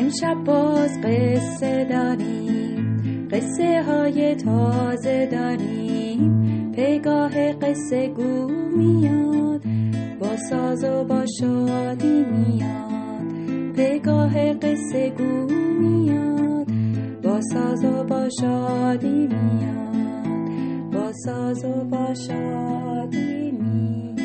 امشب باز قصه داریم، قصه های تازه داریم. پیگاه قصه گو میاد، با ساز و با شادی میاد. پیگاه قصه گو میاد، با ساز و با شادی میاد. با ساز و با شادی میاد.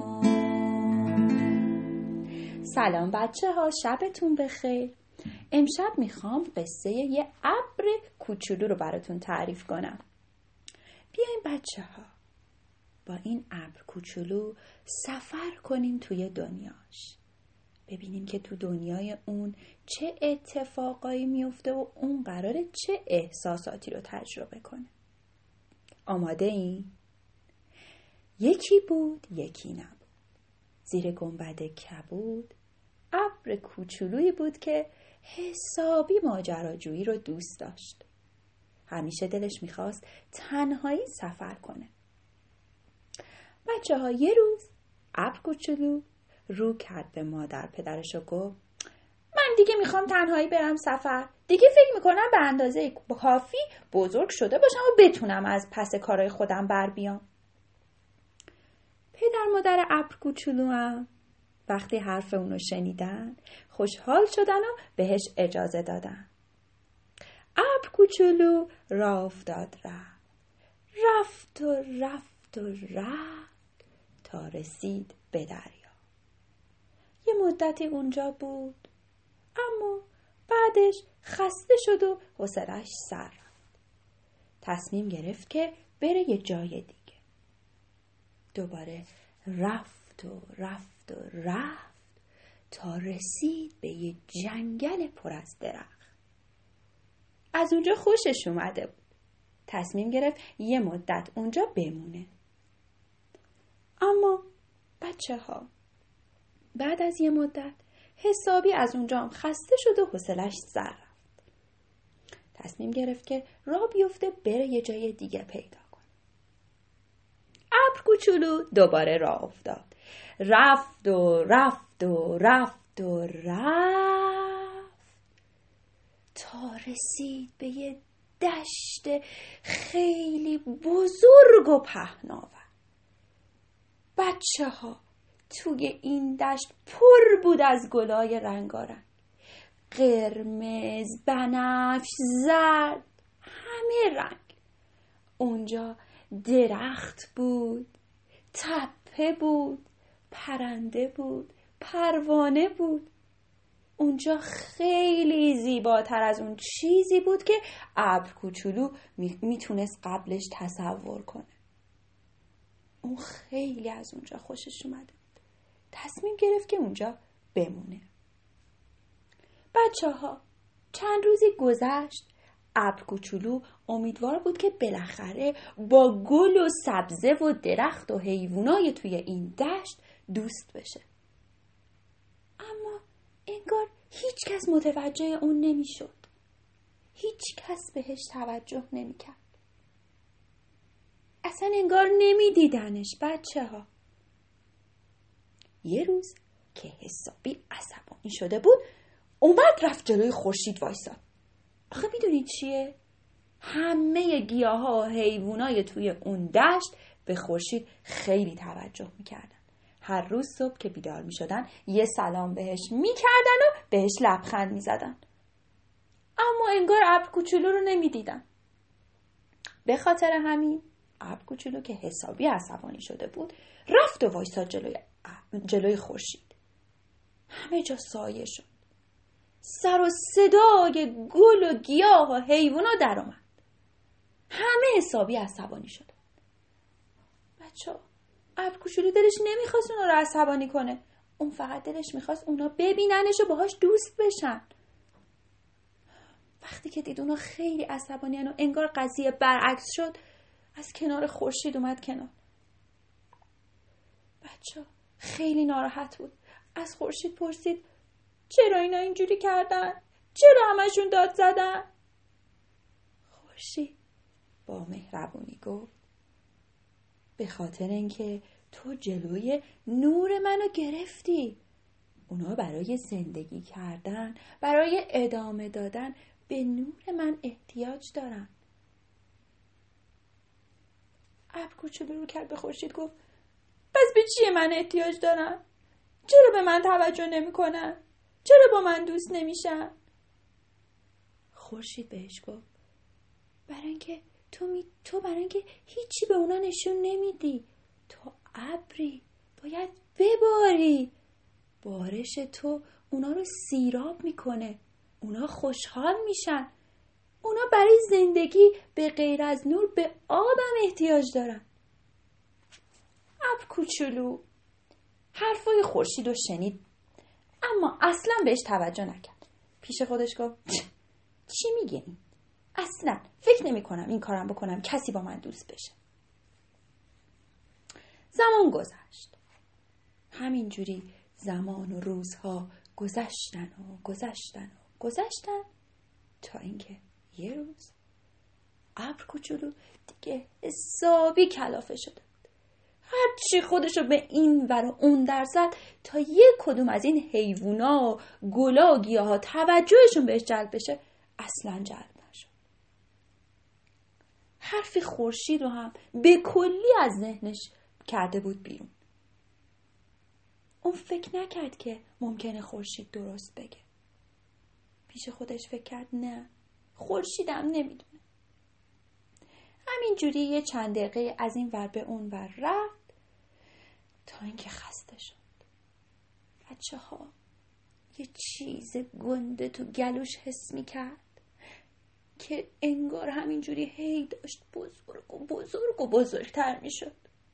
سلام بچه ها، شبتون بخیر. امشب میخوام قصه یه ابر کوچولو رو براتون تعریف کنم. بیاین بچه ها با این ابر کوچولو سفر کنیم توی دنیاش. ببینیم که تو دنیای اون چه اتفاقایی میفته و اون قراره چه احساساتی رو تجربه کنه. آماده این؟ یکی بود یکی نبود. زیر گنبد کبود ابر کوچولویی بود که حسابی ماجراجویی رو دوست داشت. همیشه دلش میخواست تنهایی سفر کنه. بچه ها، یه روز ابر کوچولو رو کرد به مادر پدرش و گفت من دیگه میخوام تنهایی برم سفر. دیگه فکر میکنم به اندازه کافی بزرگ شده باشم و بتونم از پس کارهای خودم بر بیام. پدر مادر ابر کوچولو هم وقتی حرف اونو شنیدن خوشحال شدن و بهش اجازه دادن. ابر کوچولو راه افتاد رفت و رفت و رفت تا رسید به دریا. یه مدتی اونجا بود، اما بعدش خسته شد و حوصله‌اش سر رفت. تصمیم گرفت که بره یه جای دیگه. دوباره رفت و رفت و رفت تا رسید به یه جنگل پر از درخت. از اونجا خوشش اومده بود. تصمیم گرفت یه مدت اونجا بمونه. اما بچه ها، بعد از یه مدت حسابی از اونجا هم خسته شد و حوصله‌اش سر رفت. تصمیم گرفت که راه بیفته بره یه جای دیگه پیدا کنه. ابر کوچولو دوباره راه افتاد. رفت و رفت و رفت و رفت تا رسید به یه دشت خیلی بزرگ و پهناور. بچه ها، توی این دشت پر بود از گلای رنگارنگ. قرمز، بنفش، زرد، همه رنگ. اونجا درخت بود، تپه بود، پرنده بود، پروانه بود. اونجا خیلی زیباتر از اون چیزی بود که ابر کوچولو میتونست قبلش تصور کنه. اون خیلی از اونجا خوشش اومده بود. تصمیم گرفت که اونجا بمونه. بچه ها، چند روزی گذشت. ابر کوچولو امیدوار بود که بالاخره با گل و سبزه و درخت و حیوانای توی این دشت دوست بشه. اما انگار هیچ کس متوجه اون نمیشد. هیچ کس بهش توجه نمیکرد. اصلا انگار نمیدیدنش بچه ها. یه روز که حسابی عصبانی شده بود، اومد رفت جلوی خورشید وایساد. آخه میدونید چیه؟ همه گیاها و حیوانای توی اون دشت به خورشید خیلی توجه میکردن. هر روز صبح که بیدار میشدن یه سلام بهش میکردن و بهش لبخند میزدن. اما انگار ابر کوچولو رو نمیدیدن. به خاطر همین ابر کوچولو که حسابی عصبانی شده بود رفت و وایساد جلوی خورشید. همه جا سایه شد. سر و صدای گل و گیاه و حیوونا در اومد. همه حسابی عصبانی شدن. بچه‌ها، ابر کوچولو دلش نمیخواست اونا رو عصبانی کنه. اون فقط دلش میخواست اونا ببیننش و باهاش دوست بشن. وقتی که دید اونا خیلی عصبانیان و انگار قضیه برعکس شد، از کنار خورشید اومد کنار. بچه‌ها خیلی ناراحت بود. از خورشید پرسید چرا اینا اینجوری کردن؟ چرا همشون داد زدن؟ خورشید با مهربونی گفت به خاطر اینکه تو جلوی نور منو گرفتی. اونا برای زندگی کردن، برای ادامه دادن به نور من احتیاج دارن. ابر کوچولو رو کرد به خورشید، گفت پس به چیه من احتیاج دارن؟ چرا به من توجه نمی کنن؟ چرا با من دوست نمیشن؟ خورشید بهش گفت برای اینکه تو برای اینکه هیچی به اونا نشون نمیدی. تو ابری، باید بباری. بارش تو اونا رو سیراب میکنه. اونا خوشحال میشن. اونا برای زندگی به غیر از نور به آبم احتیاج دارن. ابر کوچولو حرفای خورشید رو شنید، اما اصلا بهش توجه نکرد. پیش خودش گفت چی میگه این؟ اصلا فکر نمی کنم این کارم بکنم کسی با من دوست بشه. زمان گذشت. همینجوری زمان و روزها گذشتن تا اینکه یه روز ابر کوچولو دیگه حسابی کلافه شده. هرچی خودشو به این ور و اون در زد تا یک کدوم از این حیوونا و گلا و گیاها توجهشون بهش جلب بشه اصلا جلب نشد. حرف خورشید رو هم به کلی از ذهنش کرده بود بیرون. اون فکر نکرد که ممکنه خورشید درست بگه. پیش خودش فکر کرد نه، خورشیدم نمیدونه. همینجوری یه چند دقیقه از این ور به اون ور رفت تا اینکه خسته شد. بچه‌ها یه چیز گنده تو گلوش حس می‌کرد که انگار همینجوری هی داشت بزرگتر می‌شد.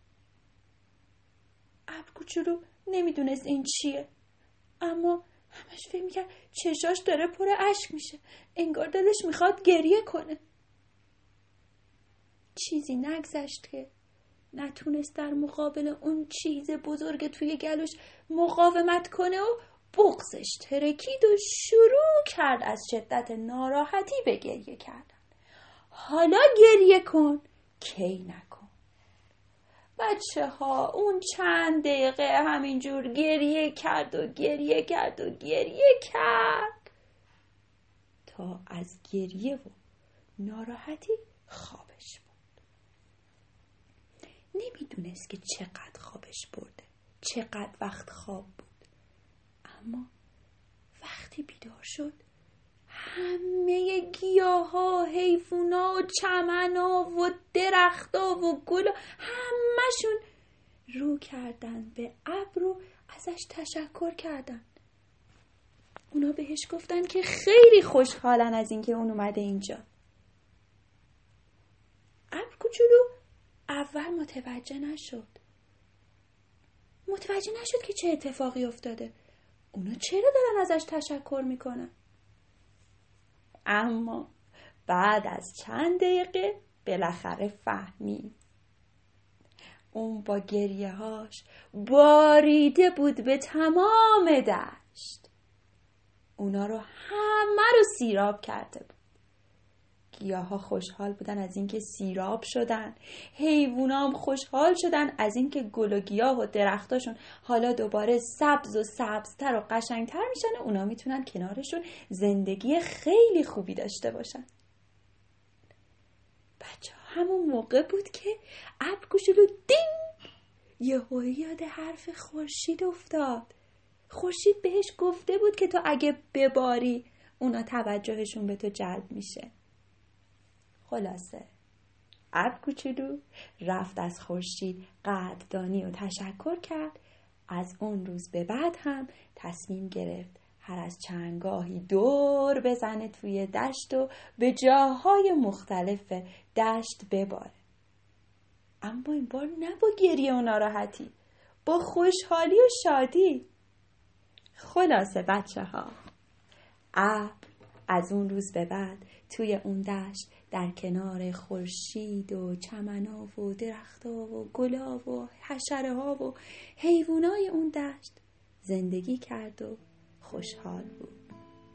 ابر کوچولو نمیدونست این چیه، اما همش فکر می‌کرد چشاش داره پر اشک میشه، انگار دلش می‌خواد گریه کنه. چیزی نگذشت که نتونست در مقابل اون چیز بزرگ توی گلوش مقاومت کنه و بغضش ترکید و شروع کرد از شدت ناراحتی به گریه کردن. حالا گریه کن، کی نکن. بچه‌ها اون چند دقیقه همینجور گریه کرد تا از گریه و ناراحتی خوابش بود. نمیدونست که چقدر خوابش برده، چقدر وقت خواب بود، اما وقتی بیدار شد همه گیاها، حیوونا و چمنا و درختا و گلا همشون رو کردن به ابر و ازش تشکر کردن. اونا بهش گفتن که خیلی خوشحالن از اینکه اون اومده اینجا. ابر کوچولو اول متوجه نشد که چه اتفاقی افتاده. اونا چرا دارن ازش تشکر میکنن؟ اما بعد از چند دقیقه بالاخره فهمید. اون با گریه‌هاش باریده بود به تمام دشت. اونا رو همه رو سیراب کرده بود. گیاها خوشحال بودن از اینکه سیراب شدن، حیوونا هم خوشحال شدن از اینکه گل و گیاه و درختاشون حالا دوباره سبز و سبزتر و قشنگتر میشن و اونا میتونن کنارشون زندگی خیلی خوبی داشته باشن. بچه‌ها همون موقع بود که ابر کوچولو دینگ یهو یاد حرف خورشید افتاد. خورشید بهش گفته بود که تو اگه بباری اونا توجهشون به تو جلب میشه. خلاصه ابر کوچولو رفت از خورشید قدردانی و تشکر کرد. از اون روز به بعد هم تصمیم گرفت هر از چندگاهی دور بزنه توی دشت و به جاهای مختلف دشت بباره. اما این بار نه با گریه و ناراحتی، با خوشحالی و شادی. خلاصه بچه‌ها ابر از اون روز به بعد توی اون دشت در کنار خورشید و چمنا و درخت‌ها و گلا و حشره‌ها و حیوانای اون دشت زندگی کرد و خوشحال بود.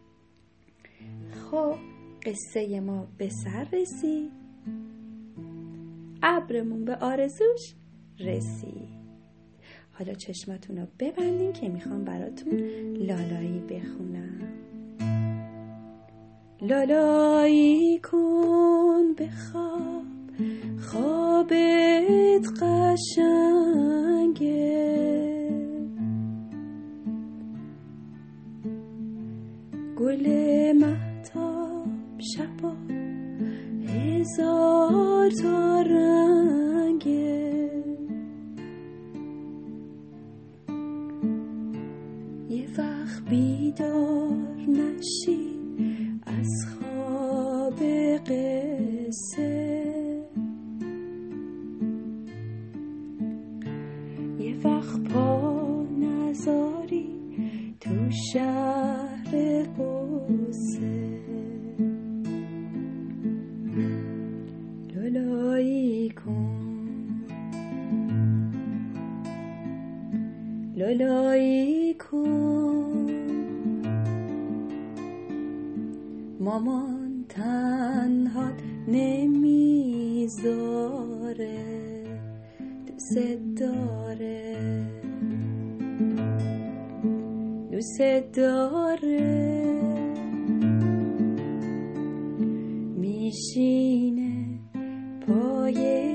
خب قصه ما به سر رسید، ابرمون به آرزوش رسید. حالا چشماتون رو ببندین که میخوام براتون لالایی بخونم. لالایی کن بخواب، خوابت قشنگه، گل مهتاب شبا هزار تا رنگه، یه وقت بیدار نشی از خواب قصه، یه وقت پا نذاری تو شهر قصه، لالایی کن، لالایی کن، مامان تنهات نمیذاره، دوست داره، دوست داره، میشینه پای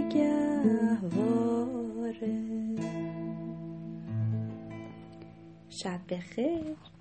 گهواره. شب بخیر.